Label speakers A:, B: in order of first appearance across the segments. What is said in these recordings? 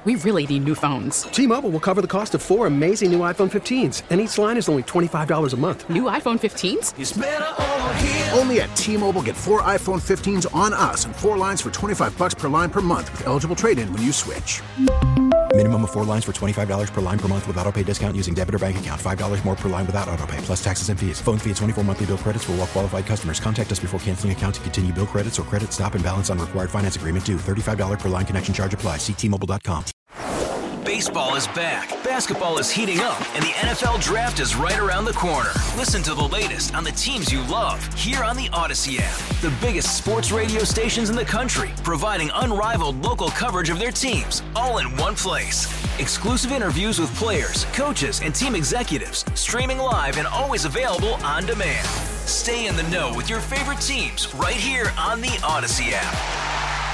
A: We really need new phones.
B: T-Mobile will cover the cost of 4 amazing new iPhone 15s, and each line is only $25 a month.
A: New iPhone 15s?
C: It's better over here.
D: Only at T-Mobile, get 4 iPhone 15s on us and 4 lines for $25 per line per month with eligible trade-in when you switch.
E: Minimum of 4 lines for $25 per line per month with autopay discount using debit or bank account. $5 more per line without autopay, plus taxes and fees. Phone fee at 24 monthly bill credits for well-qualified customers. Contact us before canceling account to continue bill credits or credit stop and balance on required finance agreement due. $35 per line connection charge applies. See T-Mobile.com.
F: Baseball is back, basketball is heating up, and the NFL Draft is right around the corner. Listen to the latest on the teams you love here on the Odyssey app. The biggest sports radio stations in the country, providing unrivaled local coverage of their teams, all in one place. Exclusive interviews with players, coaches, and team executives, streaming live and always available on demand. Stay in the know with your favorite teams right here on the Odyssey app.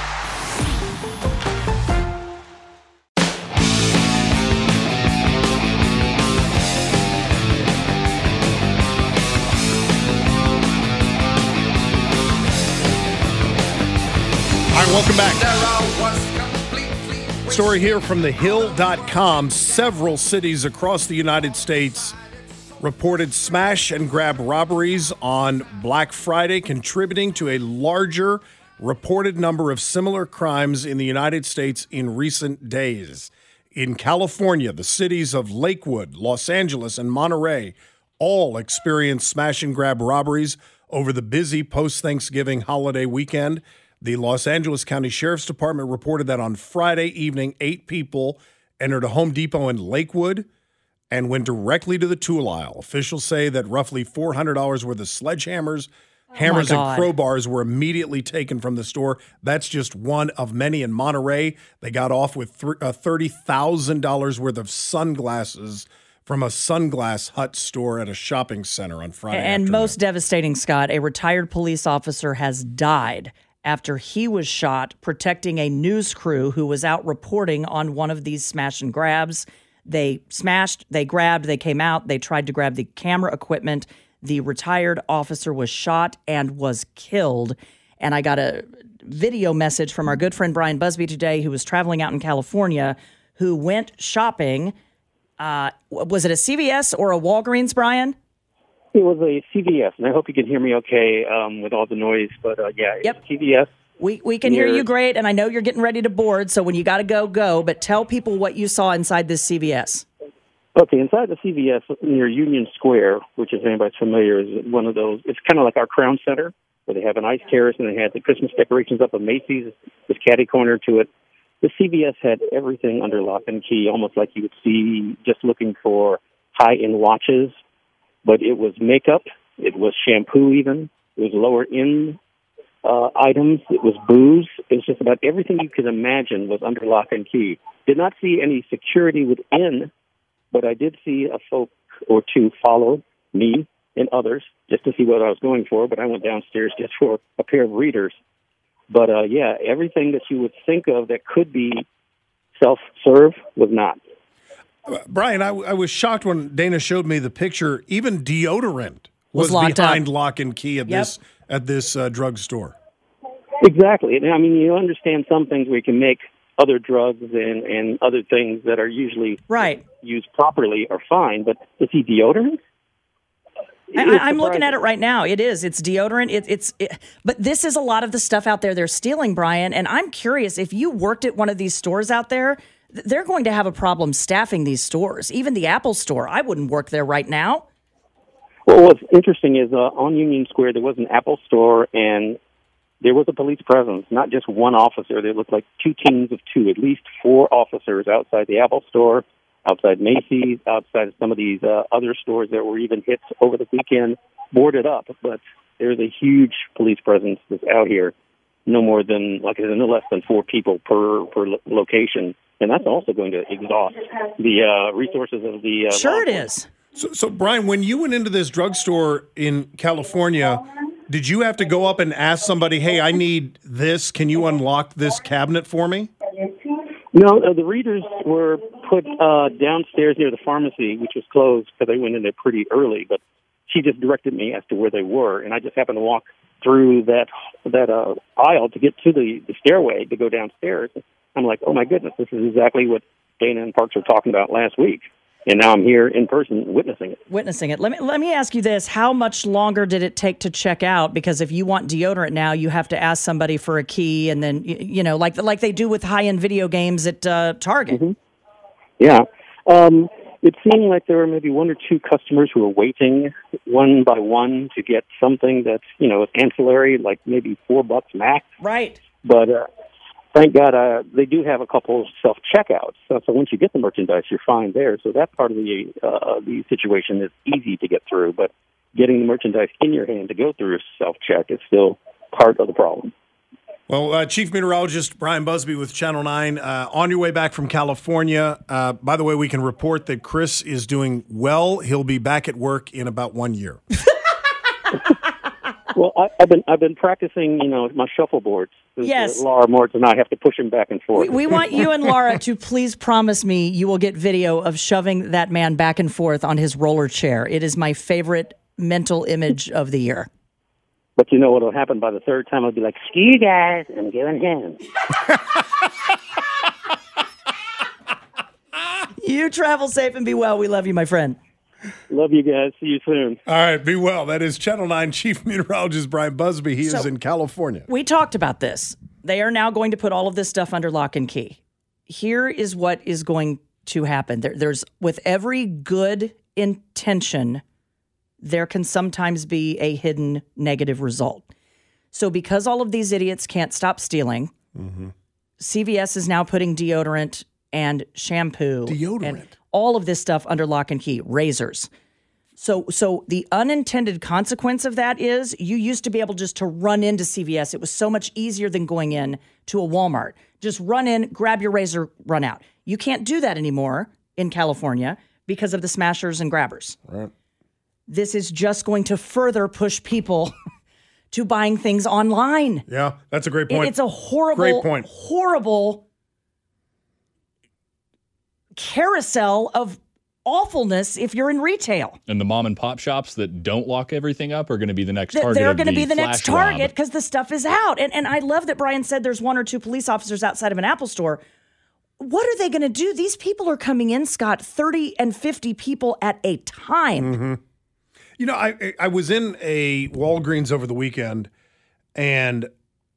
G: Welcome back. Story here from thehill.com. Several cities across the United States reported smash and grab robberies on Black Friday, contributing to a larger reported number of similar crimes in the United States in recent days. In California, the cities of Lakewood, Los Angeles, and Monterey all experienced smash and grab robberies over the busy post-Thanksgiving holiday weekend. The Los Angeles County Sheriff's Department reported that on Friday evening, 8 people entered a Home Depot in Lakewood and went directly to the tool aisle. Officials say that roughly $400 worth of sledgehammers, hammers, and crowbars were immediately taken from the store. That's just one of many. In Monterey, they got off with $30,000 worth of sunglasses from a Sunglass Hut store at a shopping center on Friday
H: And
G: afternoon.
H: most devastating, Scott, a retired police officer has died after he was shot protecting a news crew who was out reporting on one of these smash and grabs. They smashed, they grabbed, they came out, they tried to grab the camera equipment. The retired officer was shot and was killed. And I got a video message from our good friend Brian Busby today, who was traveling out in California, who went shopping. Was it a CVS or a Walgreens, Brian?
I: It was a CVS, and I hope you can hear me okay with all the noise. But,
H: Yep.
I: CVS.
H: We can hear you great, and I know you're getting ready to board, so when you got to go. But tell people what you saw inside this CVS.
I: Okay, inside the CVS near Union Square, which, if anybody's familiar, is one of those. It's kind of like our Crown Center, where they have an ice terrace, and they had the Christmas decorations up at Macy's, this catty corner to it. The CVS had everything under lock and key, almost like you would see just looking for high-end watches. But it was makeup, it was shampoo even, it was lower-end items, it was booze. It was just about everything you could imagine was under lock and key. Did not see any security within, but I did see a folk or two follow me and others just to see what I was going for, but I went downstairs just for a pair of readers. But, everything that you would think of that could be self-serve was not.
G: Brian, I was shocked when Dana showed me the picture. Even deodorant was
H: up.
G: behind lock and key at this drugstore.
I: Exactly. I mean, you understand some things where you can make other drugs and other things that are usually used properly are fine, but to see deodorant?
H: I'm looking at it right now. It is. It's deodorant. But this is a lot of the stuff out there they're stealing, Brian. And I'm curious, if you worked at one of these stores out there, they're going to have a problem staffing these stores. Even the Apple store. I wouldn't work there right now.
I: Well, what's interesting is on Union Square, there was an Apple store, and there was a police presence, not just one officer. There looked like 2 teams of 2, at least 4 officers outside the Apple store, outside Macy's, outside some of these other stores that were even hit over the weekend, boarded up. But there's a huge police presence that's out here. No more than, like I said, no less than 4 people per location. And that's also going to exhaust the resources of the...
H: Sure it is.
G: So, Brian, when you went into this drugstore in California, did you have to go up and ask somebody, hey, I need this. Can you unlock this cabinet for me?
I: No, the readers were put downstairs near the pharmacy, which was closed because they went in there pretty early. But she just directed me as to where they were, and I just happened to walk through that aisle to get to the stairway to go downstairs. I'm like, oh my goodness, this is exactly what Dana and Parks were talking about last week. And now I'm here in person witnessing it.
H: Let me ask you this. How much longer did it take to check out? Because if you want deodorant now, you have to ask somebody for a key, and then, like they do with high-end video games at Target.
I: Mm-hmm. Yeah. It seemed like there were maybe one or two customers who were waiting one by one to get something that's, ancillary, like maybe $4 max.
H: Right.
I: But thank God they do have a couple of self-checkouts. So once you get the merchandise, you're fine there. So that part of the situation is easy to get through. But getting the merchandise in your hand to go through a self-check is still part of the problem.
G: Well, Chief Meteorologist Brian Busby with Channel 9, on your way back from California. By the way, we can report that Chris is doing well. He'll be back at work in about 1 year.
I: Well, I've been practicing, my shuffleboards.
H: Yes.
I: Laura Mortz and I have to push him back and forth.
H: We want you and Laura to please promise me you will get video of shoving that man back and forth on his roller chair. It is my favorite mental image of the year.
I: But you know what will happen by the third time? I'll be like, "Ski you guys, I'm giving hands."
H: You travel safe and be well. We love you, my friend.
I: Love you guys. See you soon.
G: All right, be well. That is Channel 9 Chief Meteorologist Brian Busby. He is in California.
H: We talked about this. They are now going to put all of this stuff under lock and key. Here is what is going to happen. There's with every good intention, there can sometimes be a hidden negative result. So because all of these idiots can't stop stealing, CVS is now putting deodorant and shampoo and all of this stuff under lock and key, razors. So the unintended consequence of that is you used to be able just to run into CVS. It was so much easier than going in to a Walmart. Just run in, grab your razor, run out. You can't do that anymore in California because of the smashers and grabbers.
G: Right.
H: This is just going to further push people to buying things online.
G: Yeah, that's a great point.
H: It's a horrible carousel of awfulness if you're in retail.
C: And the mom and pop shops that don't lock everything up are going to be the next target.
H: They're going to be the
C: flash
H: next target
C: rob.
H: because the stuff is out. And I love that Brian said there's one or two police officers outside of an Apple store. What are they going to do? These people are coming in, Scott, 30 and 50 people at a time.
G: Mm-hmm. You know, I was in a Walgreens over the weekend, and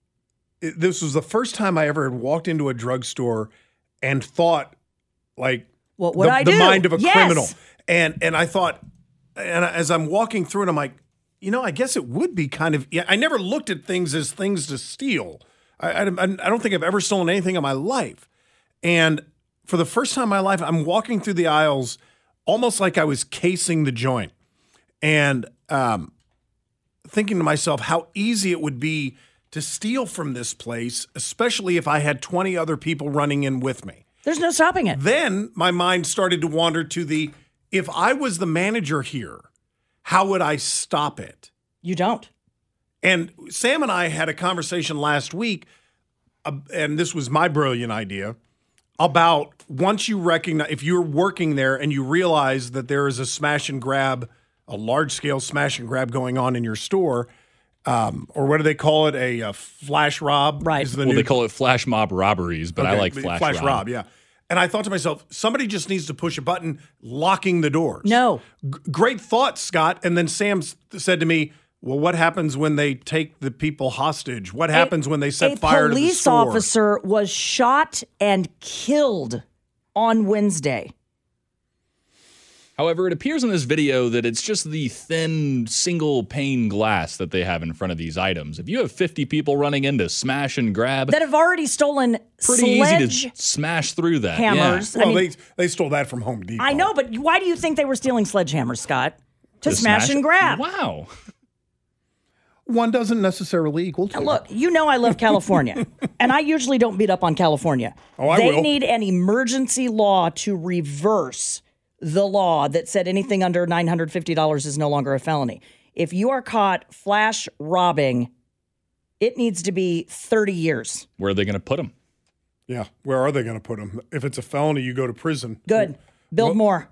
G: this was the first time I ever had walked into a drugstore and thought, like,
H: what would I do?
G: The mind of a
H: Yes.
G: criminal. And I thought, and as I'm walking through it, I'm like, I guess it would be kind of, I never looked at things as things to steal. I don't think I've ever stolen anything in my life. And for the first time in my life, I'm walking through the aisles almost like I was casing the joint. And thinking to myself how easy it would be to steal from this place, especially if I had 20 other people running in with me.
H: There's no stopping it.
G: Then my mind started to wander to if I was the manager here, how would I stop it?
H: You don't.
G: And Sam and I had a conversation last week, and this was my brilliant idea, about once you recognize, if you're working there and you realize that there is a smash and grab, a large-scale smash and grab going on in your store, or what do they call it? A flash rob?
H: Right.
C: They call it flash mob robberies, but I like flash rob.
G: Yeah. And I thought to myself, somebody just needs to push a button locking the doors.
H: No.
G: Great thought, Scott. And then Sam said to me, well, what happens when they take the people hostage? What happens when they set fire to the store?
H: A police officer was shot and killed on Wednesday.
C: However, it appears in this video that it's just the thin single pane glass that they have in front of these items. If you have 50 people running in to smash and grab,
H: that have already stolen
C: pretty easy to smash through that.
H: Hammers.
G: Yeah. Well, they stole that from Home Depot.
H: I know, but why do you think they were stealing sledgehammers, Scott? To smash and grab.
C: Wow.
G: One doesn't necessarily equal two.
H: Now look, I love California, and I usually don't beat up on California. They need an emergency law to reverse the law that said anything under $950 is no longer a felony. If you are caught flash robbing, it needs to be 30 years.
C: Where are they going to put them?
G: Yeah, where are they going to put them? If it's a felony, you go to prison.
H: Good. Build more.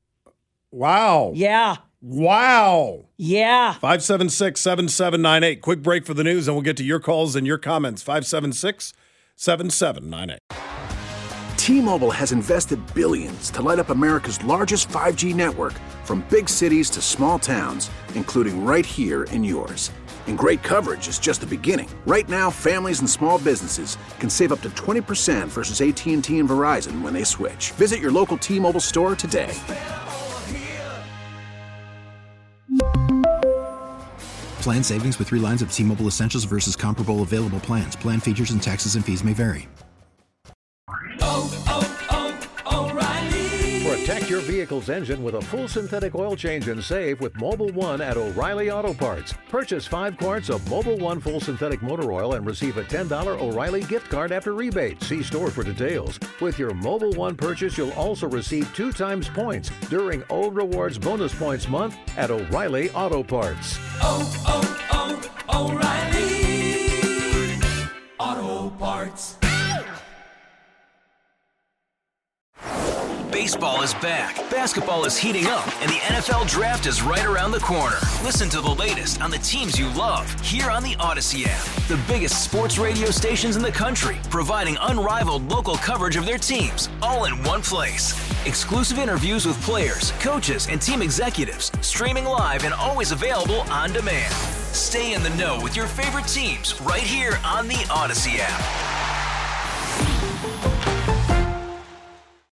G: Wow.
H: Yeah.
G: Wow.
H: Yeah.
G: 576-7798. Quick break for the news, and we'll get to your calls and your comments. 576-7798.
D: T-Mobile has invested billions to light up America's largest 5G network, from big cities to small towns, including right here in yours. And great coverage is just the beginning. Right now, families and small businesses can save up to 20% versus AT&T and Verizon when they switch. Visit your local T-Mobile store today.
E: Plan savings with 3 lines of T-Mobile Essentials versus comparable available plans. Plan features and taxes and fees may vary.
J: Protect your vehicle's engine with a full synthetic oil change and save with Mobil 1 at O'Reilly Auto Parts. Purchase 5 quarts of Mobil 1 full synthetic motor oil and receive a $10 O'Reilly gift card after rebate. See store for details. With your Mobil 1 purchase, you'll also receive 2 times points during O Rewards Bonus Points Month at O'Reilly Auto Parts.
K: O'Reilly Auto Parts.
F: Baseball is back, basketball is heating up, and the NFL Draft is right around the corner. Listen to the latest on the teams you love here on the Odyssey app. The biggest sports radio stations in the country, providing unrivaled local coverage of their teams, all in one place. Exclusive interviews with players, coaches, and team executives, streaming live and always available on demand. Stay in the know with your favorite teams right here on the Odyssey app.